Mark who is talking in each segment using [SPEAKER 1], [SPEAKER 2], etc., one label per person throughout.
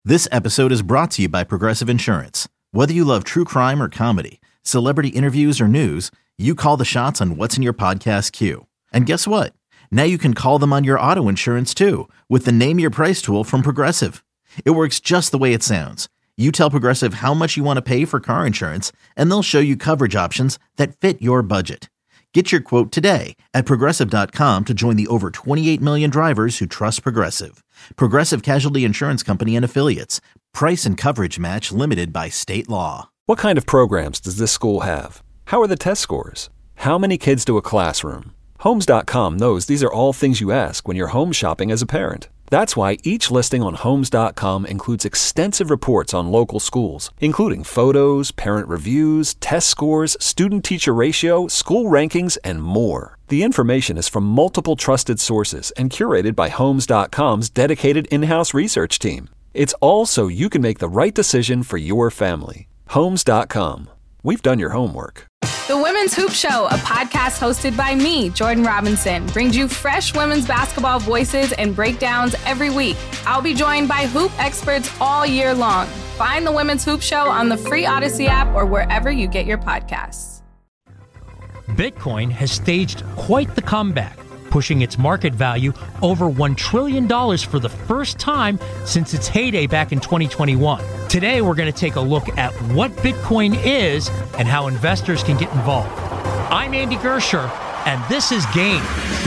[SPEAKER 1] This episode is brought to you by Progressive Insurance. Whether you love true crime or comedy, celebrity interviews or news, you call the shots on what's in your podcast queue. And guess what? Now you can call them on your auto insurance too with the Name Your Price tool from Progressive. It works just the way it sounds. You tell Progressive how much you want to pay for car insurance, and they'll show you coverage options that fit your budget. Get your quote today at Progressive.com to join the over 28 million drivers who trust Progressive. Progressive Casualty Insurance Company and Affiliates. Price and coverage match limited by state law.
[SPEAKER 2] What kind of programs does this school have? How are the test scores? How many kids to a classroom? Homes.com knows these are all things you ask when you're home shopping as a parent. That's why each listing on Homes.com includes extensive reports on local schools, including photos, parent reviews, test scores, student-teacher ratio, school rankings, and more. The information is from multiple trusted sources and curated by Homes.com's dedicated in-house research team. It's all so you can make the right decision for your family. Homes.com. We've done your homework.
[SPEAKER 3] The Women's Hoop Show, a podcast hosted by me, Jordan Robinson, brings you fresh women's basketball voices and breakdowns every week. I'll be joined by hoop experts all year long. Find the Women's Hoop Show on the free Odyssey app or wherever you get your podcasts.
[SPEAKER 4] Bitcoin has staged quite the comeback, pushing its market value over $1 trillion for the first time since its heyday back in 2021. Today, we're going to take a look at what Bitcoin is and how investors can get involved. I'm Andy Gersher, and this is Game.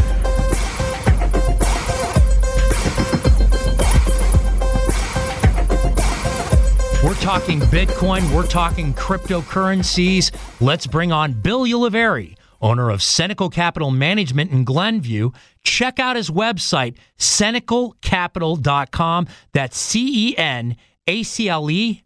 [SPEAKER 4] We're talking Bitcoin, we're talking cryptocurrencies. Let's bring on Bill Ulivari, owner of Cenacle Capital Management in Glenview. Check out his website, cenaclecapital.com. That's CENACLE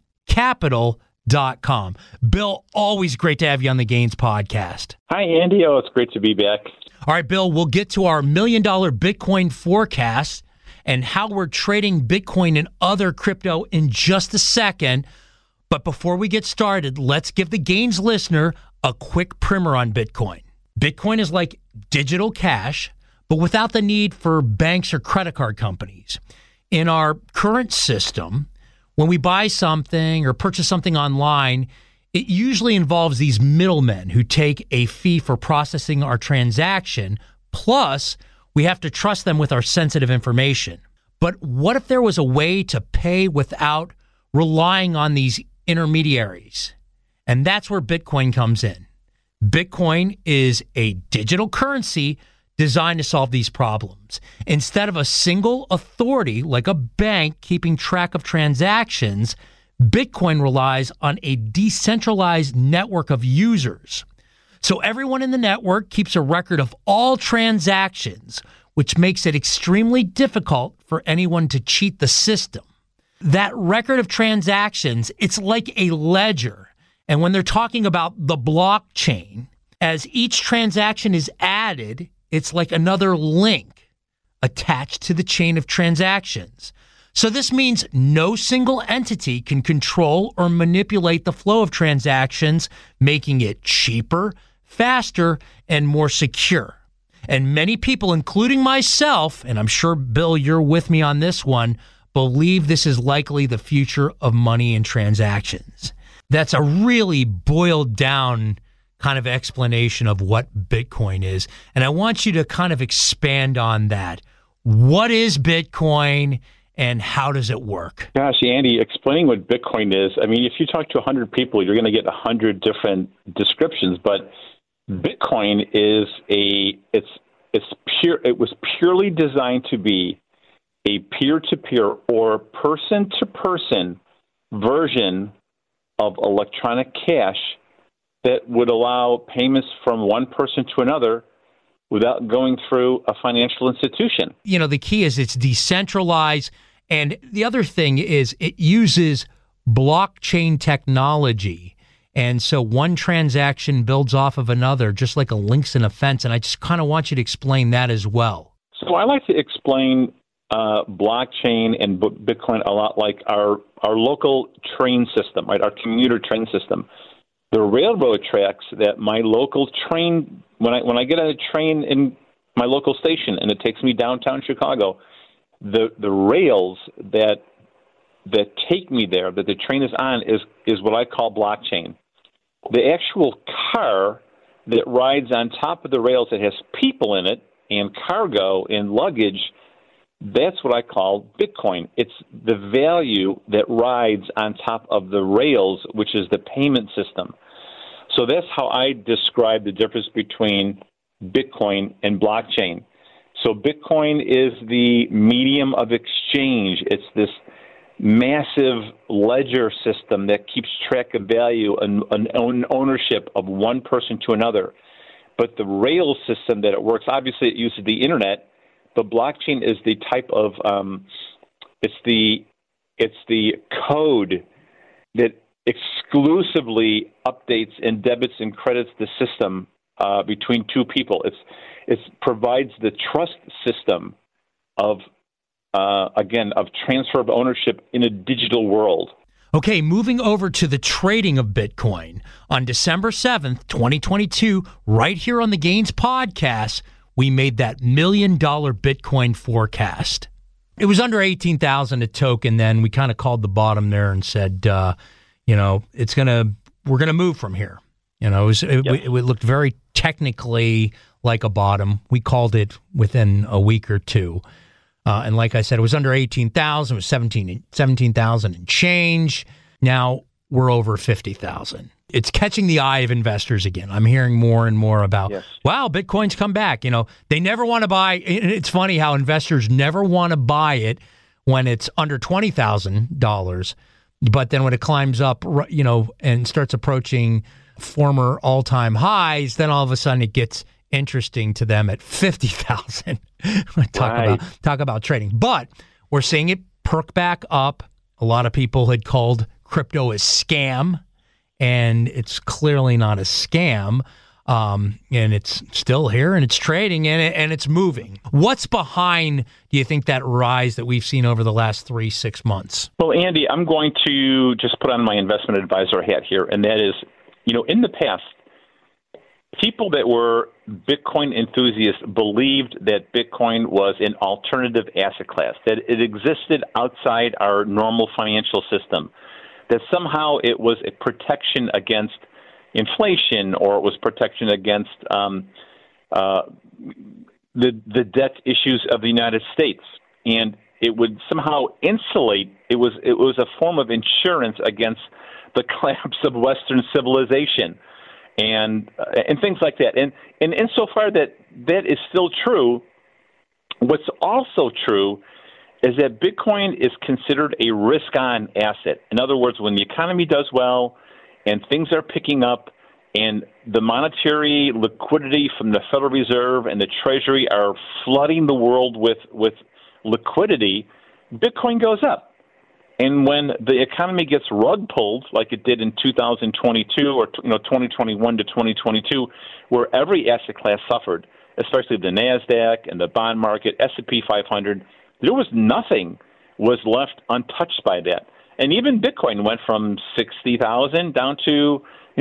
[SPEAKER 4] capital.com. Bill, always great to have you on the Gains podcast.
[SPEAKER 5] Hi, Andy. Oh, it's great to be back.
[SPEAKER 4] All right, Bill, we'll get to our $1 million Bitcoin forecast and how we're trading Bitcoin and other crypto in just a second. But before we get started, let's give the Gains listener a quick primer on Bitcoin. Bitcoin is like digital cash, but without the need for banks or credit card companies. In our current system, when we buy something or purchase something online, it usually involves these middlemen who take a fee for processing our transaction, plus we have to trust them with our sensitive information. But what if there was a way to pay without relying on these intermediaries? And that's where Bitcoin comes in. Bitcoin is a digital currency designed to solve these problems. Instead of a single authority like a bank keeping track of transactions, Bitcoin relies on a decentralized network of users. So everyone in the network keeps a record of all transactions, which makes it extremely difficult for anyone to cheat the system. That record of transactions, it's like a ledger. And when they're talking about the blockchain, as each transaction is added, it's like another link attached to the chain of transactions. So this means no single entity can control or manipulate the flow of transactions, making it cheaper, faster, and more secure. And many people, including myself, and I'm sure, Bill, you're with me on this one, believe this is likely the future of money and transactions. That's a really boiled down kind of explanation of what Bitcoin is. And I want you to kind of expand on that. What is Bitcoin and how does it work?
[SPEAKER 5] Gosh, Andy, explaining what Bitcoin is, I mean, if you talk to 100 people, you're going to get 100 different descriptions, but Bitcoin is it was purely designed to be a peer-to-peer or person-to-person version of electronic cash that would allow payments from one person to another without going through a financial institution.
[SPEAKER 4] You know, the key is it's decentralized. And the other thing is it uses blockchain technology. And so one transaction builds off of another, just like a links in a fence. And I just kind of want you to explain that as well.
[SPEAKER 5] So I like to explain blockchain and Bitcoin a lot like our local train system, right? Our commuter train system. The railroad tracks that my local train, when I get on a train in my local station and it takes me downtown Chicago, the rails that that take me there, that the train is on, is what I call blockchain. The actual car that rides on top of the rails that has people in it and cargo and luggage, that's what I call Bitcoin. It's the value that rides on top of the rails, which is the payment system. So that's how I describe the difference between Bitcoin and blockchain. So Bitcoin is the medium of exchange. It's this massive ledger system that keeps track of value and ownership of one person to another. But the rail system that it works, obviously it uses the internet, but blockchain is the type of it's the code that exclusively updates and debits and credits the system between two people. It provides the trust system of transfer of ownership in a digital world.
[SPEAKER 4] Okay, moving over to the trading of Bitcoin. On December 7th, 2022, right here on the Gains Podcast, we made that $1 million Bitcoin forecast. It was under 18,000 a token then. We kind of called the bottom there and said, we're going to move from here. It looked very technically like a bottom. We called it within a week or two. And like I said, it was under 18,000. It was 17,000 and change. Now we're over 50,000. It's catching the eye of investors again. I'm hearing more and more about, wow, Bitcoin's come back. They never want to buy. It's funny how investors never want to buy it when it's under $20,000. But then when it climbs up, and starts approaching former all-time highs, then all of a sudden it gets interesting to them at 50,000. Talk about trading. But we're seeing it perk back up. A lot of people had called crypto a scam, and it's clearly not a scam. And it's still here, and it's trading, and it's moving. What's behind, do you think, that rise that we've seen over the last 3-6 months?
[SPEAKER 5] Well, Andy, I'm going to just put on my investment advisor hat here, and that is, in the past, people that were Bitcoin enthusiasts believed that Bitcoin was an alternative asset class, that it existed outside our normal financial system, that somehow it was a protection against inflation, or it was protection against the debt issues of the United States, and it would somehow insulate. It was a form of insurance against the collapse of Western civilization, and things like that. And insofar that is still true, what's also true is that Bitcoin is considered a risk-on asset. In other words, when the economy does well and things are picking up and the monetary liquidity from the Federal Reserve and the Treasury are flooding the world with liquidity, Bitcoin goes up. And when the economy gets rug pulled, like it did in 2022 or 2021 to 2022, where every asset class suffered, especially the NASDAQ and the bond market, S&P 500, there was nothing was left untouched by that. And even Bitcoin went from 60,000 down to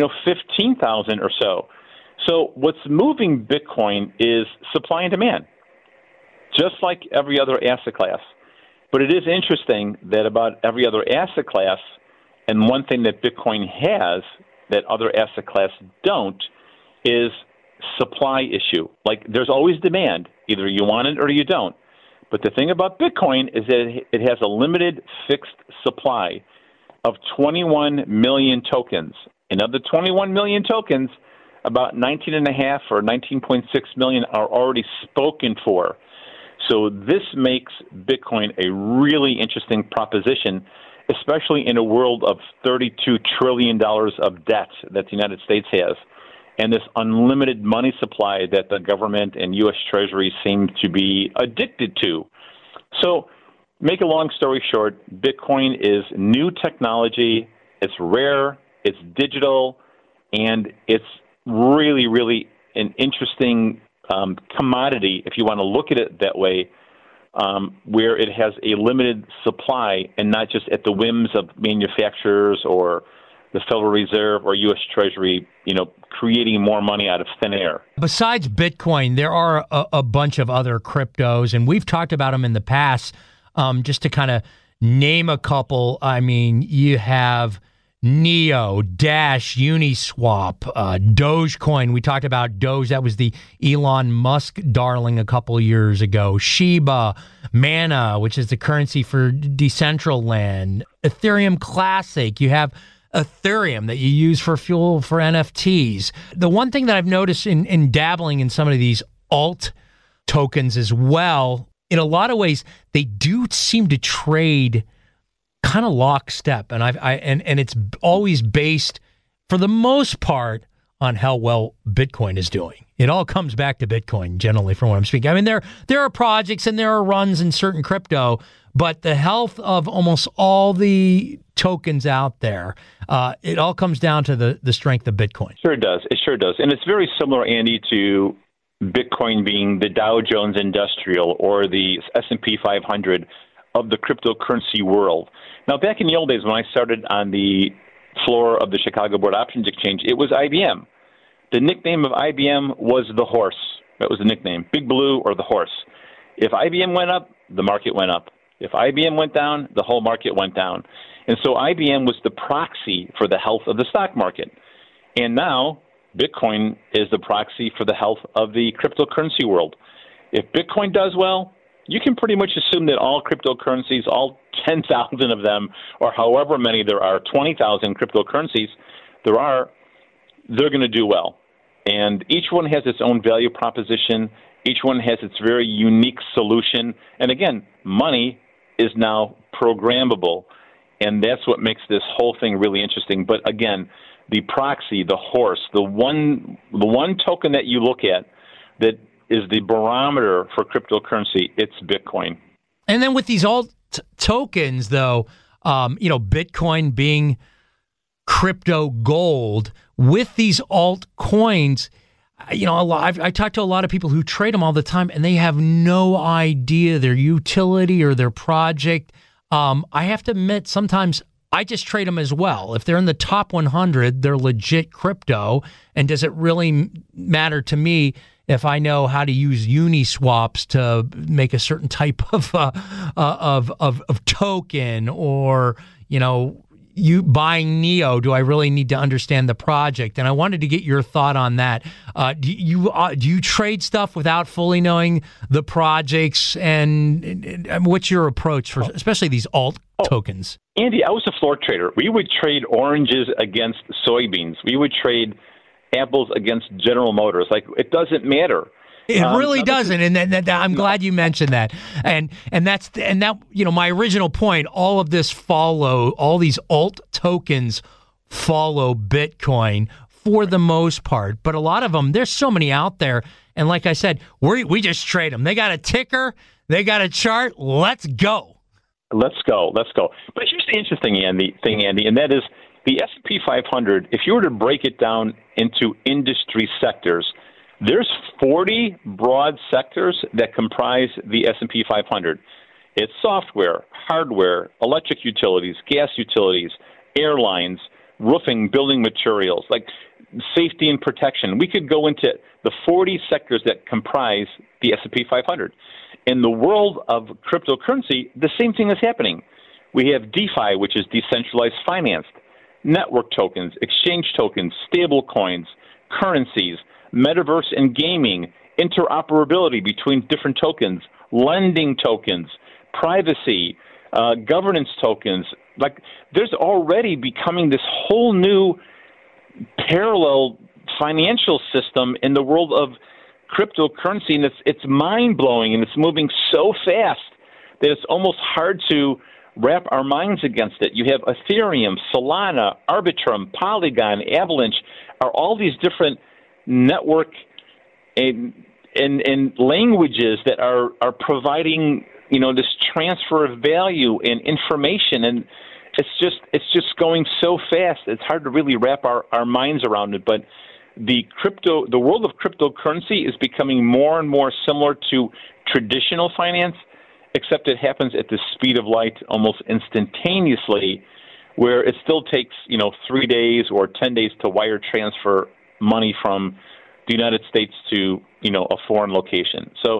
[SPEAKER 5] 15,000 or so. So what's moving Bitcoin is supply and demand, just like every other asset class. But it is interesting that about every other asset class, and one thing that Bitcoin has that other asset classes don't, is supply issue. Like, there's always demand. Either you want it or you don't. But the thing about Bitcoin is that it has a limited fixed supply of 21 million tokens. And of the 21 million tokens, about 19.5 or 19.6 million are already spoken for. So this makes Bitcoin a really interesting proposition, especially in a world of $32 trillion of debt that the United States has, and this unlimited money supply that the government and U.S. Treasury seem to be addicted to. So, make a long story short, Bitcoin is new technology, it's rare, it's digital, and it's really, really an interesting commodity, if you want to look at it that way, where it has a limited supply and not just at the whims of manufacturers or the Federal Reserve or U.S. Treasury, creating more money out of thin air.
[SPEAKER 4] Besides Bitcoin, there are a bunch of other cryptos, and we've talked about them in the past, just to kind of name a couple. I mean, you have Neo, Dash, Uniswap, Dogecoin. We talked about Doge. That was the Elon Musk darling a couple years ago. Shiba, Mana, which is the currency for Decentraland. Ethereum Classic. You have Ethereum that you use for fuel for NFTs. The one thing that I've noticed in dabbling in some of these alt tokens as well, in a lot of ways, they do seem to trade kind of lockstep, and and it's always based, for the most part, on how well Bitcoin is doing. It all comes back to Bitcoin, generally, from what I'm speaking. I mean, there are projects and there are runs in certain crypto, but the health of almost all the tokens out there, it all comes down to the strength of Bitcoin.
[SPEAKER 5] Sure does. It sure does. And it's very similar, Andy, to Bitcoin being the Dow Jones Industrial or the S&P 500 of the cryptocurrency world. Now, back in the old days when I started on the floor of the Chicago Board Options Exchange, it was IBM. The nickname of IBM was the horse. That was the nickname, Big Blue or the horse. If IBM went up, the market went up. If IBM went down, the whole market went down. And so IBM was the proxy for the health of the stock market. And now Bitcoin is the proxy for the health of the cryptocurrency world. If Bitcoin does well, you can pretty much assume that all cryptocurrencies, all 10,000 of them, or however many there are, 20,000 cryptocurrencies there are, they're going to do well. And each one has its own value proposition. Each one has its very unique solution. And again, money is now programmable. And that's what makes this whole thing really interesting. But again, the proxy, the horse, the one token that you look at that is the barometer for cryptocurrency, it's Bitcoin.
[SPEAKER 4] And then with these alt tokens, though, Bitcoin being crypto gold, with these alt coins, I talk to a lot of people who trade them all the time, and they have no idea their utility or their project. I have to admit, sometimes I just trade them as well. If they're in the top 100, they're legit crypto. And does it really matter to me if I know how to use Uniswaps to make a certain type of token, or you buying Neo? Do I really need to understand the project? And I wanted to get your thought on that. Do you trade stuff without fully knowing the projects? And what's your approach for especially these alt tokens?
[SPEAKER 5] Andy, I was a floor trader. We would trade oranges against soybeans. We would trade apples against General Motors. Like, it doesn't matter.
[SPEAKER 4] It really doesn't, and I'm glad you mentioned that. And that my original point. All of this all these alt tokens follow Bitcoin for the most part, but a lot of them, there's so many out there. And like I said, we just trade them. They got a ticker, they got a chart. Let's go.
[SPEAKER 5] Let's go. But here's the interesting thing, Andy, and that is the S&P 500. If you were to break it down into industry sectors, there's 40 broad sectors that comprise the S&P 500. It's software, hardware, electric utilities, gas utilities, airlines, roofing, building materials, like safety and protection. We could go into the 40 sectors that comprise the S&P 500. In the world of cryptocurrency, the same thing is happening. We have DeFi, which is decentralized finance, network tokens, exchange tokens, stable coins, currencies, metaverse and gaming, interoperability between different tokens, lending tokens, privacy, governance tokens. Like, there's already becoming this whole new parallel financial system in the world of cryptocurrency, and it's mind-blowing, and it's moving so fast that it's almost hard to wrap our minds against it. You have Ethereum, Solana, Arbitrum, Polygon, Avalanche, are all these different network and languages that are providing this transfer of value and information, and it's just going so fast. It's hard to really wrap our minds around it. But the world of cryptocurrency is becoming more and more similar to traditional finance, except it happens at the speed of light, almost instantaneously, where it still takes 3 days or 10 days to wire transfer money from the United States to a foreign location. So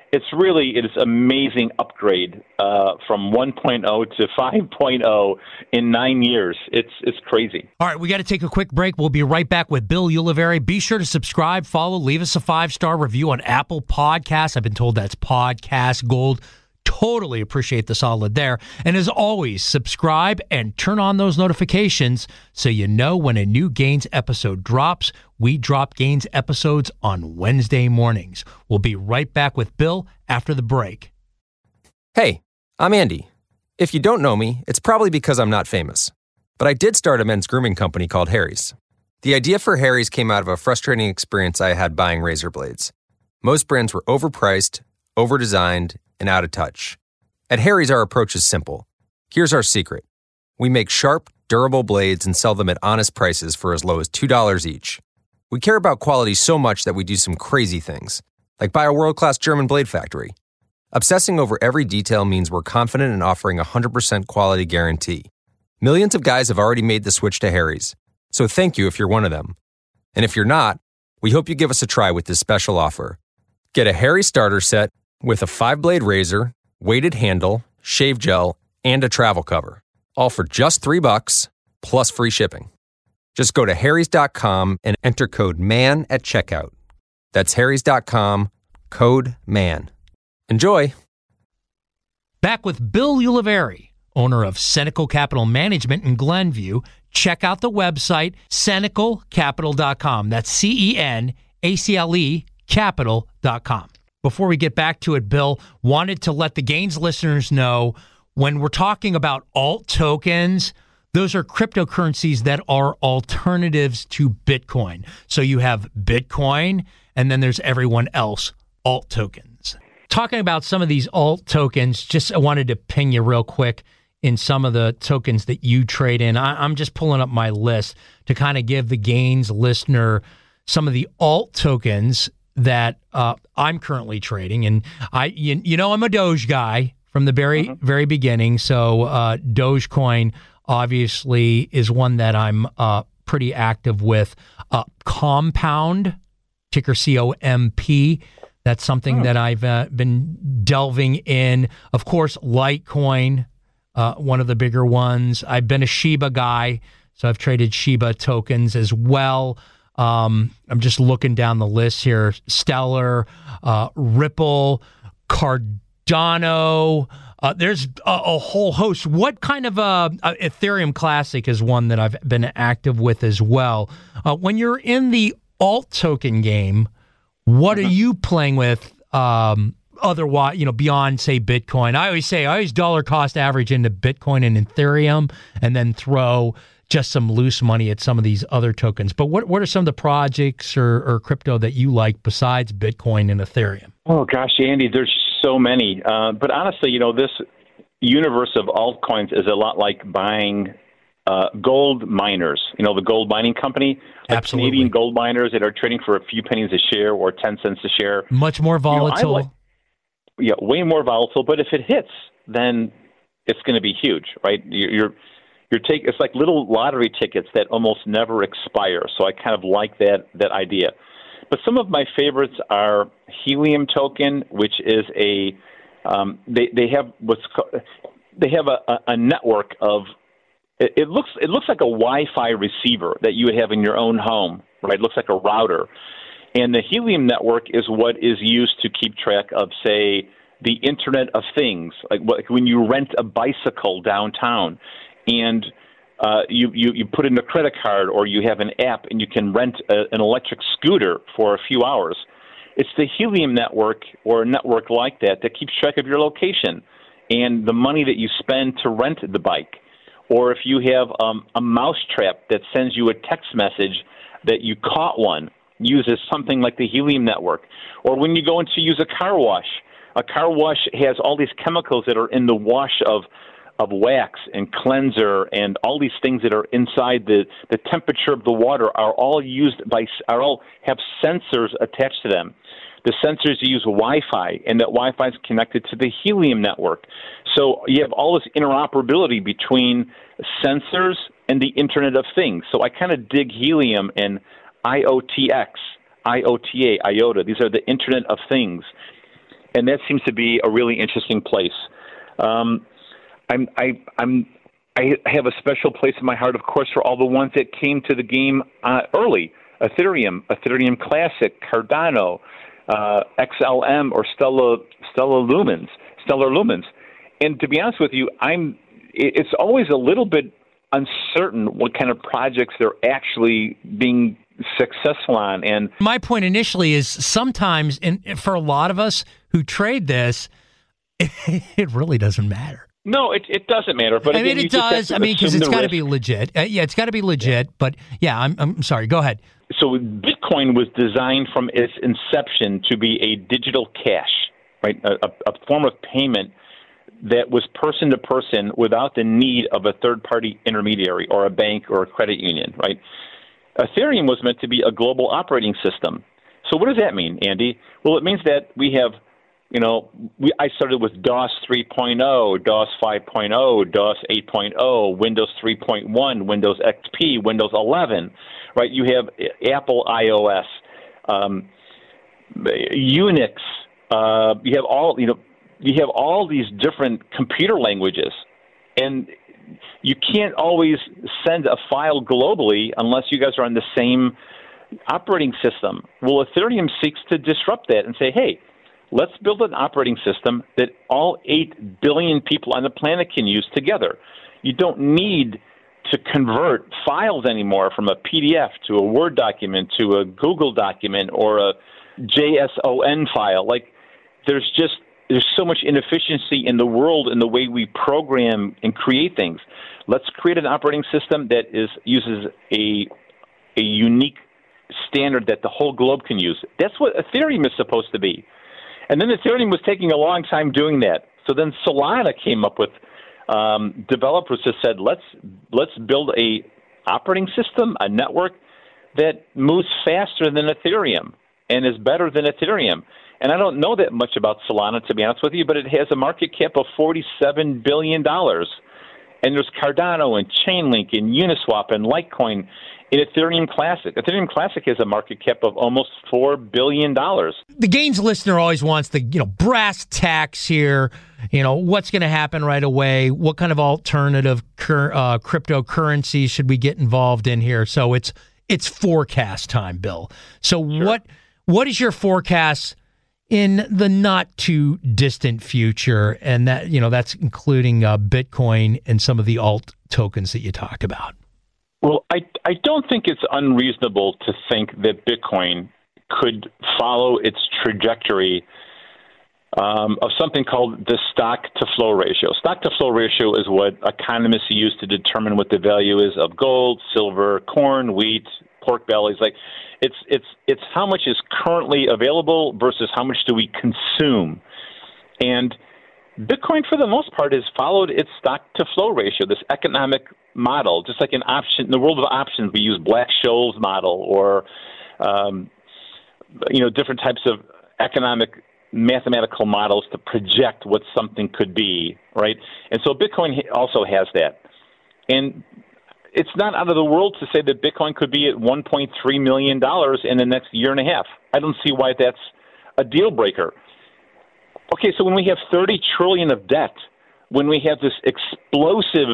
[SPEAKER 5] It is amazing upgrade from 1.0 to 5.0 in 9 years. It's crazy.
[SPEAKER 4] All right, we got to take a quick break. We'll be right back with Bill Ulivari. Be sure to subscribe, follow, leave us a 5-star review on Apple Podcasts. I've been told that's podcast gold. Totally appreciate the solid there. And as always, subscribe and turn on those notifications so you know when a new Gains episode drops. We drop Gains episodes on Wednesday mornings. We'll be right back with Bill after the break.
[SPEAKER 6] Hey, I'm Andy. If you don't know me, it's probably because I'm not famous. But I did start a men's grooming company called Harry's. The idea for Harry's came out of a frustrating experience I had buying razor blades. Most brands were overpriced, overdesigned, and out of touch. At Harry's, our approach is simple. Here's our secret. We make sharp, durable blades and sell them at honest prices for as low as $2 each. We care about quality so much that we do some crazy things, like buy a world-class German blade factory. Obsessing over every detail means we're confident in offering a 100% quality guarantee. Millions of guys have already made the switch to Harry's, so thank you if you're one of them. And if you're not, we hope you give us a try with this special offer. Get a Harry's starter set with a 5-blade razor, weighted handle, shave gel, and a travel cover. All for just $3 plus free shipping. Just go to harrys.com and enter code MAN at checkout. That's harrys.com, code MAN. Enjoy.
[SPEAKER 4] Back with Bill Ulivari, owner of Senecal Capital Management in Glenview. Check out the website, senecalcapital.com. That's CENACLE capital.com. Before we get back to it, Bill, wanted to let the Gains listeners know when we're talking about alt tokens, those are cryptocurrencies that are alternatives to Bitcoin. So you have Bitcoin, and then there's everyone else, alt tokens. Talking about some of these alt tokens, just I wanted to ping you real quick in some of the tokens that you trade in. I'm just pulling up my list to kind of give the Gains listener some of the alt tokens that I'm currently trading. And I'm a Doge guy from the very beginning. So Dogecoin obviously is one that I'm pretty active with. Compound, ticker COMP. That's something that I've been delving in. Of course, Litecoin, one of the bigger ones. I've been a Shiba guy, so I've traded Shiba tokens as well. I'm just looking down the list here. Stellar, Ripple, Cardano. There's a whole host. What kind of Ethereum Classic is one that I've been active with as well. When you're in the alt token game, what are you playing with otherwise, beyond, say, Bitcoin? I always dollar cost average into Bitcoin and Ethereum and then throw just some loose money at some of these other tokens. But what are some of the projects or crypto that you like besides Bitcoin and Ethereum?
[SPEAKER 5] Oh, gosh, Andy, there's so many. But honestly, this universe of altcoins is a lot like buying gold miners. The gold mining company, like
[SPEAKER 4] Absolutely.
[SPEAKER 5] Canadian gold miners that are trading for a few pennies a share or 10 cents a share.
[SPEAKER 4] Much more volatile.
[SPEAKER 5] Way more volatile. But if it hits, then it's going to be huge, right? It's like little lottery tickets that almost never expire. So I kind of like that idea. But some of my favorites are Helium token, which is they have a network of. It looks like a Wi-Fi receiver that you would have in your own home, right? It looks like a router. And the Helium network is what is used to keep track of, say, the Internet of Things, like when you rent a bicycle downtown and you put in a credit card or you have an app and you can rent an electric scooter for a few hours. It's the Helium network or a network like that keeps track of your location and the money that you spend to rent the bike. Or if you have a mousetrap that sends you a text message that you caught one, uses something like the Helium network. Or when you go in to use a car wash has all these chemicals that are in the wash of wax and cleanser and all these things that are inside the temperature of the water are all have sensors attached to them. The sensors use Wi-Fi, and that Wi-Fi is connected to the Helium network. So you have all this interoperability between sensors and the Internet of Things. So I kind of dig Helium and IoTX, IOTA, IOTA. These are the Internet of Things. and that seems to be a really interesting place. I have a special place in my heart, of course, for all the ones that came to the game early: Ethereum Classic, Cardano, XLM, or Stellar Lumens. And to be honest with you, it's always a little bit uncertain what kind of projects they're actually being successful on. And
[SPEAKER 4] my point initially is sometimes, and for a lot of us who trade this, it really doesn't matter.
[SPEAKER 5] No, it doesn't matter. But again,
[SPEAKER 4] it does. Because it's got to be legit. It's got to be legit. But yeah, I'm sorry. Go ahead.
[SPEAKER 5] So Bitcoin was designed from its inception to be a digital cash, right? A form of payment that was person to person without the need of a third-party intermediary or a bank or a credit union, right? Ethereum was meant to be a global operating system. So what does that mean, Andy? Well, it means that we have, I started with DOS 3.0, DOS 5.0, DOS 8.0, Windows 3.1, Windows XP, Windows 11, right? You have Apple iOS, Unix. You have all these different computer languages, and you can't always send a file globally unless you guys are on the same operating system. Well, Ethereum seeks to disrupt that and say, hey, let's build an operating system that all 8 billion people on the planet can use together. You don't need to convert files anymore from a PDF to a Word document to a Google document or a JSON file. Like, there's so much inefficiency in the world in the way we program and create things. Let's create an operating system that uses a unique standard that the whole globe can use. That's what Ethereum is supposed to be. And then Ethereum was taking a long time doing that. So then Solana came up with developers that said, let's build a operating system, a network that moves faster than Ethereum and is better than Ethereum. And I don't know that much about Solana, to be honest with you, but it has a market cap of $47 billion. And there's Cardano and Chainlink and Uniswap and Litecoin and Ethereum Classic. Ethereum Classic has a market cap of almost $4 billion.
[SPEAKER 4] The Gains listener always wants the brass tacks here. What's going to happen right away? What kind of alternative cryptocurrency should we get involved in here? So it's forecast time, Bill. So sure. What is your forecast in the not too distant future? And that, that's including Bitcoin and some of the alt tokens that you talked about.
[SPEAKER 5] Well, I don't think it's unreasonable to think that Bitcoin could follow its trajectory of something called the stock-to-flow ratio. Stock-to-flow ratio is what economists use to determine what the value is of gold, silver, corn, wheat, pork bellies. Like, it's how much is currently available versus how much do we consume. And Bitcoin, for the most part, has followed its stock-to-flow ratio, this economic model, just like in the world of options, we use Black-Scholes model or, different types of economic mathematical models to project what something could be, right? And so Bitcoin also has that. And it's not out of the world to say that Bitcoin could be at $1.3 million in the next year and a half. I don't see why that's a deal breaker. Okay, so when we have $30 trillion of debt, when we have this explosive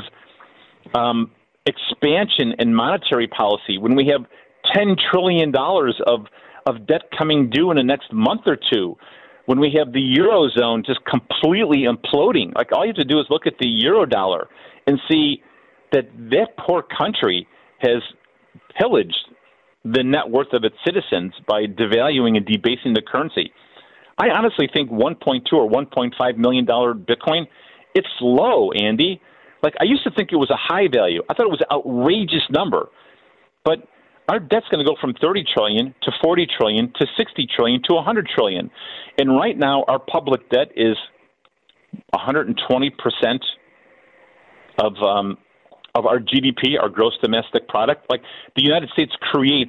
[SPEAKER 5] expansion in monetary policy, when we have $10 trillion of debt coming due in the next month or two, when we have the Eurozone just completely imploding, like all you have to do is look at the Eurodollar and see that poor country has pillaged the net worth of its citizens by devaluing and debasing the currency. I honestly think $1.2 or $1.5 million Bitcoin, it's low, Andy. Like, I used to think it was a high value. I thought it was an outrageous number. But our debt's going to go from $30 trillion to $40 trillion to $60 trillion to $100 trillion. And right now, our public debt is 120% of our GDP, our gross domestic product. Like, the United States creates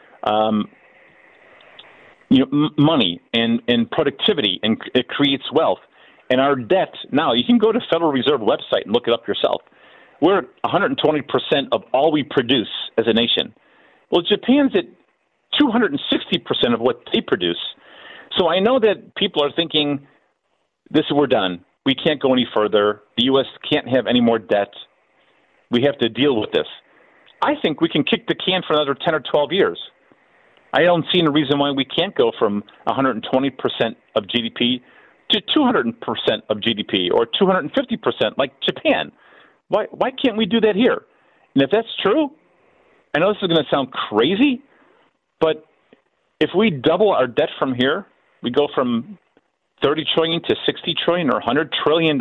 [SPEAKER 5] money and productivity, and it creates wealth. And our debt, now, you can go to Federal Reserve website and look it up yourself. We're at 120% of all we produce as a nation. Well, Japan's at 260% of what they produce. So I know that people are thinking, we're done. We can't go any further. The U.S. can't have any more debt. We have to deal with this. I think we can kick the can for another 10 or 12 years. I don't see any reason why we can't go from 120% of GDP to 200% of GDP or 250% like Japan. Why can't we do that here? And if that's true, I know this is going to sound crazy, but if we double our debt from here, we go from $30 trillion to $60 trillion or $100 trillion,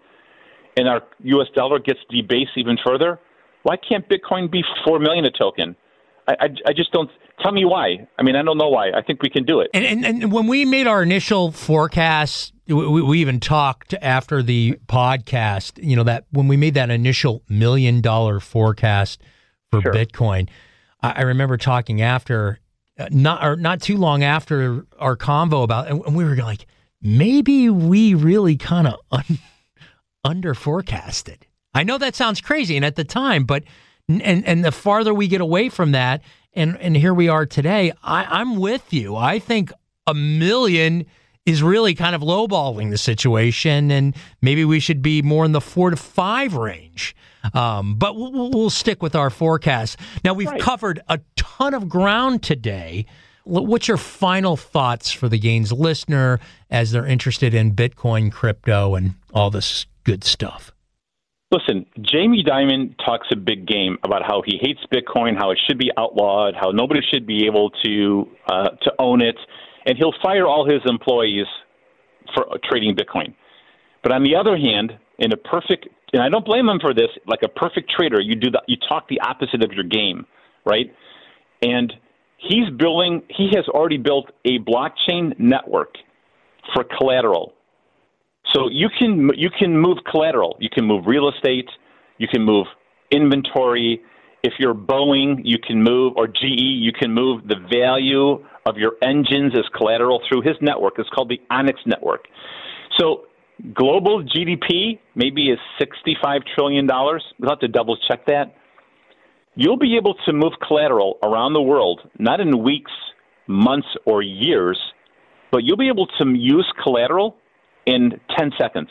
[SPEAKER 5] and our U.S. dollar gets debased even further, why can't Bitcoin be $4 million a token? I just don't. Tell me why. I mean, I don't know why. I think we can do it.
[SPEAKER 4] And when we made our initial forecast, we even talked after the podcast, that when we made that initial $1 million forecast for Bitcoin, I remember talking after, not too long after our convo about, and we were like, maybe we really kind of under forecasted. I know that sounds crazy, and at the time, but and the farther we get away from that, and here we are today, I'm with you. I think $1 million is really kind of lowballing the situation, and maybe we should be more in the 4 to 5 range. But we'll stick with our forecast. Now, we've covered a ton of ground today. What's your final thoughts for the Gains listener as they're interested in Bitcoin, crypto, and all this good stuff?
[SPEAKER 5] Listen, Jamie Dimon talks a big game about how he hates Bitcoin, how it should be outlawed, how nobody should be able to own it, and he'll fire all his employees for trading Bitcoin. But on the other hand, and I don't blame him for this, like a perfect trader, you talk the opposite of your game, right? And he has already built a blockchain network for collateral. So you can move collateral. You can move real estate. You can move inventory. If you're Boeing, you can move, or GE, you can move the value of your engines as collateral through his network. It's called the Onyx network. So global GDP maybe is $65 trillion. We'll have to double check that. You'll be able to move collateral around the world, not in weeks, months, or years, but you'll be able to use collateral in 10 seconds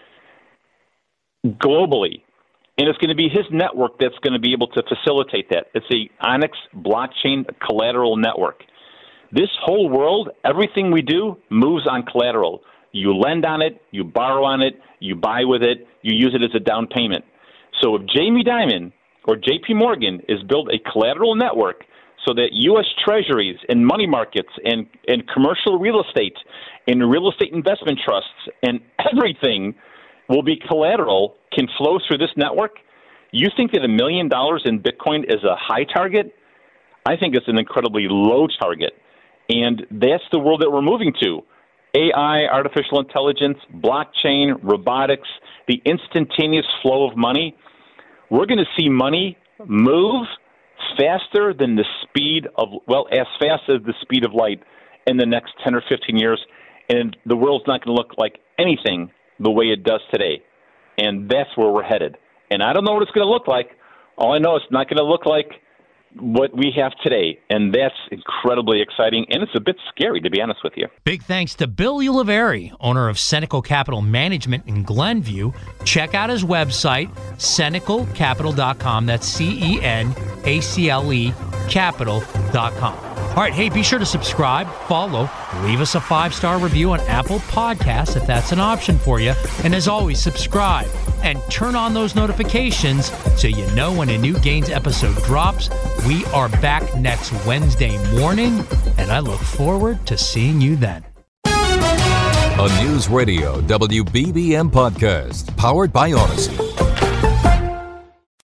[SPEAKER 5] globally. And it's going to be his network that's going to be able to facilitate that. It's the Onyx blockchain collateral network. This whole world, everything we do moves on collateral. You lend on it, you borrow on it, you buy with it, you use it as a down payment. So if Jamie Dimon or JP Morgan is build a collateral network so that U.S. treasuries and money markets and commercial real estate and real estate investment trusts and everything will be collateral, can flow through this network, you think that $1 million in Bitcoin is a high target? I think it's an incredibly low target. And that's the world that we're moving to. AI, artificial intelligence, blockchain, robotics, the instantaneous flow of money. We're going to see money move faster than the speed of, as fast as the speed of light in the next 10 or 15 years. And the world's not going to look like anything the way it does today. And that's where we're headed. And I don't know what it's going to look like. All I know, it's not going to look like what we have today. And that's incredibly exciting. And it's a bit scary, to be honest with you.
[SPEAKER 4] Big thanks to Bill Ulivari, owner of Senecal Capital Management in Glenview. Check out his website, senecalcapital.com. That's CENACLE capital.com. All right, hey, be sure to subscribe, follow, leave us a 5-star review on Apple Podcasts if that's an option for you. And as always, subscribe and turn on those notifications so you know when a new Gains episode drops. We are back next Wednesday morning, and I look forward to seeing you then.
[SPEAKER 7] A News Radio WBBM podcast powered by Odyssey.